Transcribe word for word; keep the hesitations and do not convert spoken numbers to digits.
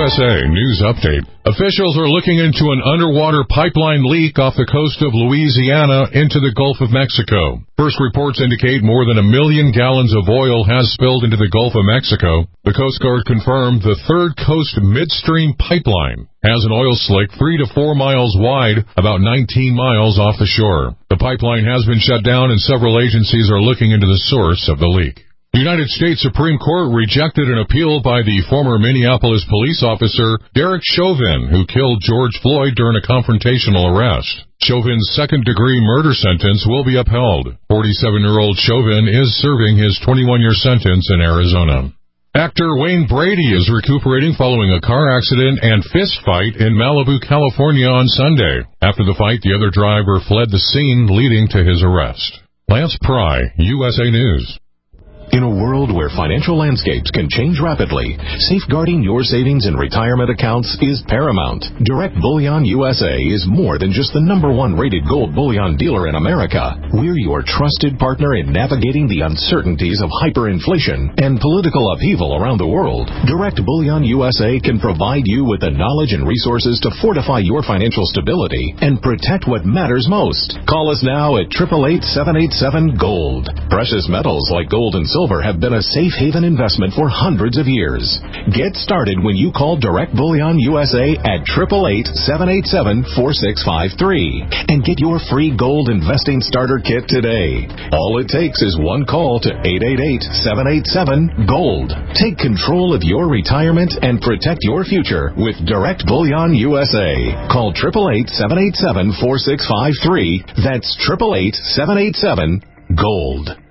S A News Update. Officials are looking into an underwater pipeline leak off the coast of Louisiana into the Gulf of Mexico. First reports indicate more than a million gallons of oil has spilled into the Gulf of Mexico. The Coast Guard confirmed the Third Coast Midstream Pipeline has an oil slick three to four miles wide, about nineteen miles off the shore. The pipeline has been shut down and several agencies are looking into the source of the leak. The United States Supreme Court rejected an appeal by the former Minneapolis police officer Derek Chauvin, who killed George Floyd during a confrontational arrest. Chauvin's second-degree murder sentence will be upheld. forty-seven-year-old Chauvin is serving his twenty-one-year sentence in Arizona. Actor Wayne Brady is recuperating following a car accident and fist fight in Malibu, California on Sunday. After the fight, the other driver fled the scene, leading to his arrest. Lance Pry, U S A News. In a world where financial landscapes can change rapidly, safeguarding your savings and retirement accounts is paramount. Direct Bullion U S A is more than just the number one rated gold bullion dealer in America. We're your trusted partner in navigating the uncertainties of hyperinflation and political upheaval around the world. Direct Bullion U S A can provide you with the knowledge and resources to fortify your financial stability and protect what matters most. Call us now at eight eight eight, seven eight seven, GOLD. Precious metals like gold and silver Silver have been a safe haven investment for hundreds of years. Get started when you call Direct Bullion U S A at eight eight eight, seven eight seven, four six five three and get your free gold investing starter kit today. All it takes is one call to eight eight eight, seven eight seven, GOLD. Take control of your retirement and protect your future with Direct Bullion U S A. Call eight eight eight, seven eight seven, four six five three. That's eight eight eight, seven eight seven, GOLD.